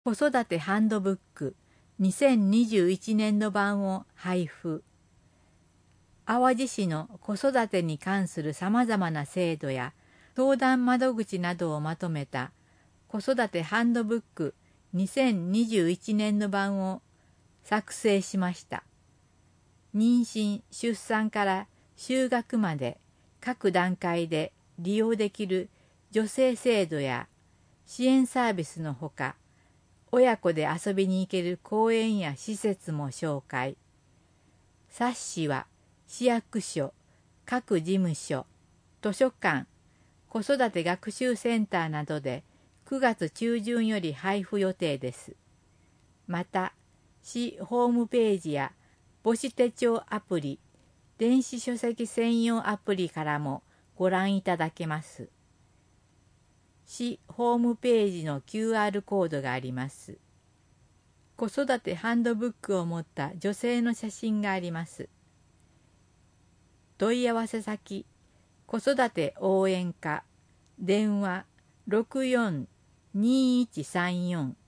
子育てハンドブック2021年度版を配布。淡路市の子育てに関するさまざまな制度や相談窓口などをまとめた子育てハンドブック2021年度版を作成しました。妊娠・出産から就学まで各段階で利用できる助成制度や支援サービスのほか、親子で遊びに行ける公園や施設も紹介。冊子は市役所、各事務所、図書館、子育て学習センターなどで9月中旬より配布予定です。また、市ホームページや母子手帳アプリ、電子書籍専用アプリからもご覧いただけます。市ホームページの QR コードがあります。子育てハンドブックを持った女性の写真があります。問い合わせ先、子育て応援課、電話64-2134